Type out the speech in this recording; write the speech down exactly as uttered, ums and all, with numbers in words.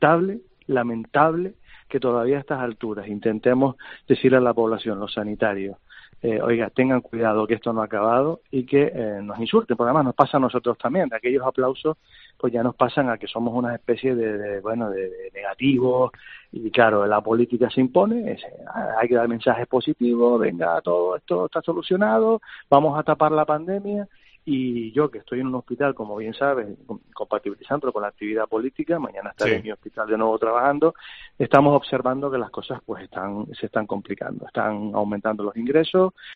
inaceptable, lamentable que todavía a estas alturas intentemos decirle a la población, los sanitarios, eh, oiga, tengan cuidado que esto no ha acabado y que eh, nos insulten, porque además nos pasa a nosotros también, de aquellos aplausos pues ya nos pasan a que somos una especie de, de bueno, de, de negativos, y claro, la política se impone, es, hay que dar mensajes positivos, venga, todo esto está solucionado, vamos a tapar la pandemia. Y yo, que estoy en un hospital, como bien sabes, compatibilizándolo con la actividad política, mañana estaré sí. en mi hospital de nuevo trabajando, estamos observando que las cosas pues están se están complicando, están aumentando los ingresos,